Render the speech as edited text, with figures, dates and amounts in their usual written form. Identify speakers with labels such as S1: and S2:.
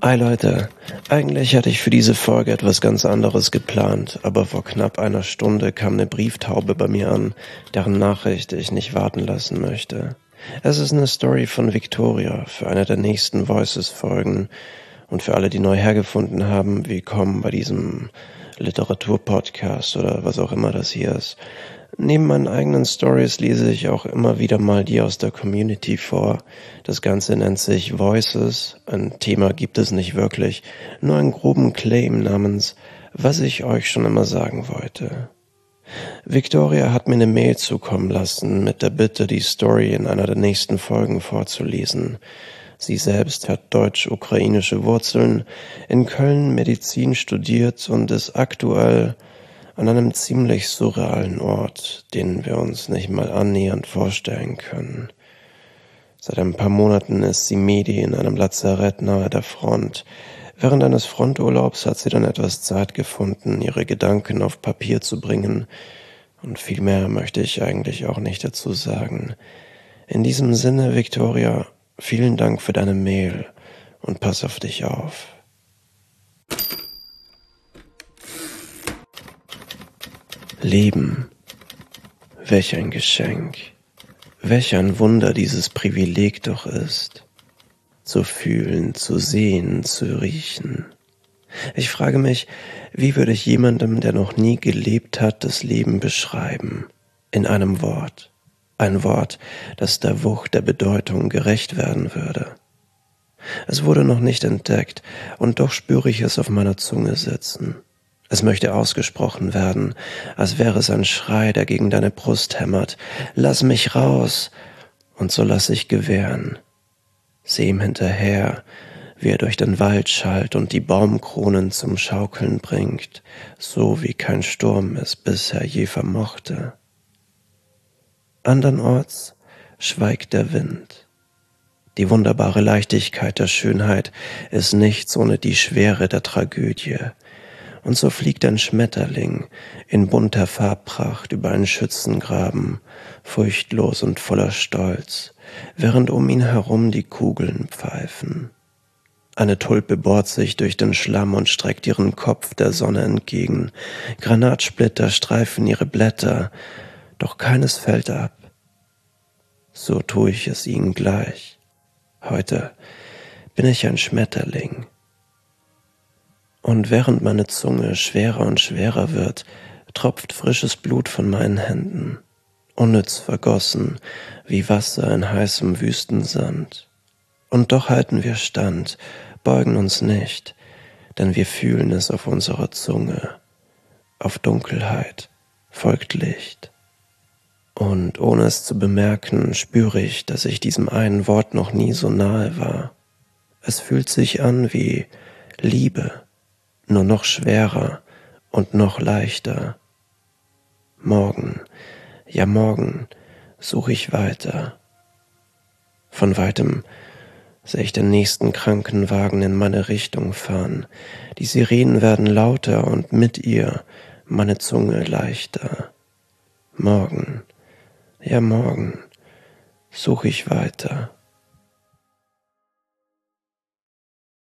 S1: Hi Leute, eigentlich hatte ich für diese Folge etwas ganz anderes geplant, aber vor knapp einer Stunde kam eine Brieftaube bei mir an, deren Nachricht ich nicht warten lassen möchte. Es ist eine Story von Victoria für eine der nächsten Voices-Folgen und für alle, die neu hergefunden haben, willkommen bei diesem Literaturpodcast oder was auch immer das hier ist. Neben meinen eigenen Stories lese ich auch immer wieder mal die aus der Community vor. Das Ganze nennt sich Voices. Ein Thema gibt es nicht wirklich, nur einen groben Claim namens "Was ich euch schon immer sagen wollte". Victoria hat mir eine Mail zukommen lassen mit der Bitte, die Story in einer der nächsten Folgen vorzulesen. Sie selbst hat deutsch-ukrainische Wurzeln, in Köln Medizin studiert und ist aktuell an einem ziemlich surrealen Ort, den wir uns nicht mal annähernd vorstellen können. Seit ein paar Monaten ist sie Medi in einem Lazarett nahe der Front. Während eines Fronturlaubs hat sie dann etwas Zeit gefunden, ihre Gedanken auf Papier zu bringen. Und viel mehr möchte ich eigentlich auch nicht dazu sagen. In diesem Sinne, Victoria, vielen Dank für deine Mail und pass auf dich auf. Leben. Welch ein Geschenk. Welch ein Wunder dieses Privileg doch ist. Zu fühlen, zu sehen, zu riechen. Ich frage mich, wie würde ich jemandem, der noch nie gelebt hat, das Leben beschreiben? In einem Wort. Ein Wort, das der Wucht der Bedeutung gerecht werden würde. Es wurde noch nicht entdeckt, und doch spüre ich es auf meiner Zunge sitzen. Es möchte ausgesprochen werden, als wäre es ein Schrei, der gegen deine Brust hämmert. Lass mich raus! Und so lass ich gewähren. Seh ihm hinterher, wie er durch den Wald schallt und die Baumkronen zum Schaukeln bringt, so wie kein Sturm es bisher je vermochte. Andernorts schweigt der Wind. Die wunderbare Leichtigkeit der Schönheit ist nichts ohne die Schwere der Tragödie. Und so fliegt ein Schmetterling in bunter Farbpracht über einen Schützengraben, furchtlos und voller Stolz, während um ihn herum die Kugeln pfeifen. Eine Tulpe bohrt sich durch den Schlamm und streckt ihren Kopf der Sonne entgegen. Granatsplitter streifen ihre Blätter, doch keines fällt ab. So tue ich es ihnen gleich. Heute bin ich ein Schmetterling. Und während meine Zunge schwerer und schwerer wird, tropft frisches Blut von meinen Händen, unnütz vergossen wie Wasser in heißem Wüstensand. Und doch halten wir stand, beugen uns nicht, denn wir fühlen es auf unserer Zunge. Auf Dunkelheit folgt Licht. Und ohne es zu bemerken, spüre ich, dass ich diesem einen Wort noch nie so nahe war. Es fühlt sich an wie Liebe, nur noch schwerer und noch leichter. Morgen, ja morgen, suche ich weiter. Von weitem sehe ich den nächsten Krankenwagen in meine Richtung fahren. Die Sirenen werden lauter und mit ihr meine Zunge leichter. Morgen, ja morgen, suche ich weiter.